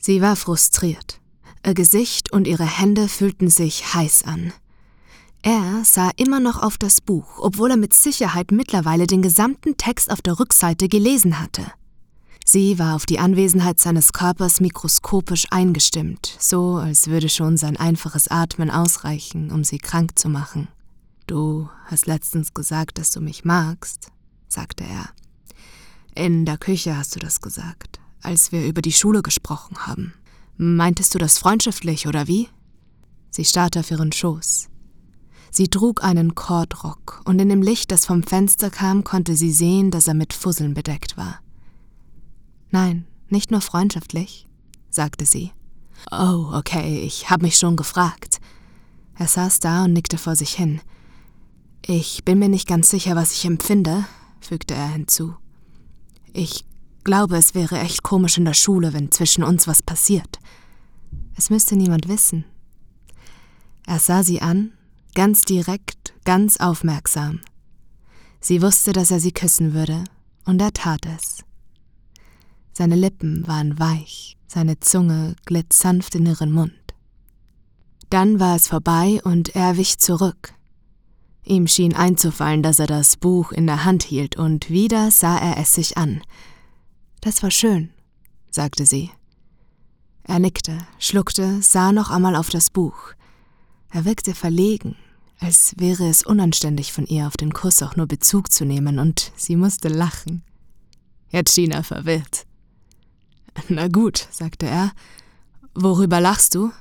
Sie war frustriert. Ihr Gesicht und ihre Hände fühlten sich heiß an. Er sah immer noch auf das Buch, obwohl er mit Sicherheit mittlerweile den gesamten Text auf der Rückseite gelesen hatte. Sie war auf die Anwesenheit seines Körpers mikroskopisch eingestimmt, so als würde schon sein einfaches Atmen ausreichen, um sie krank zu machen. »Du hast letztens gesagt, dass du mich magst«, sagte er. »In der Küche hast du das gesagt, als wir über die Schule gesprochen haben. Meintest du das freundschaftlich, oder wie?« Sie starrte auf ihren Schoß. Sie trug einen Kordrock, und in dem Licht, das vom Fenster kam, konnte sie sehen, dass er mit Fusseln bedeckt war. »Nein, nicht nur freundschaftlich«, sagte sie. »Oh, okay, ich habe mich schon gefragt.« Er saß da und nickte vor sich hin. »Ich bin mir nicht ganz sicher, was ich empfinde«, fügte er hinzu. »Ich glaube, es wäre echt komisch in der Schule, wenn zwischen uns was passiert. Es müsste niemand wissen.« Er sah sie an, ganz direkt, ganz aufmerksam. Sie wusste, dass er sie küssen würde, und er tat es. Seine Lippen waren weich, seine Zunge glitt sanft in ihren Mund. Dann war es vorbei und er wich zurück. Ihm schien einzufallen, dass er das Buch in der Hand hielt, und wieder sah er es sich an. »Das war schön«, sagte sie. Er nickte, schluckte, sah noch einmal auf das Buch. Er wirkte verlegen, als wäre es unanständig von ihr, auf den Kuss auch nur Bezug zu nehmen, und sie musste lachen. Jetzt schien er verwirrt. »Na gut«, sagte er. »Worüber lachst du?«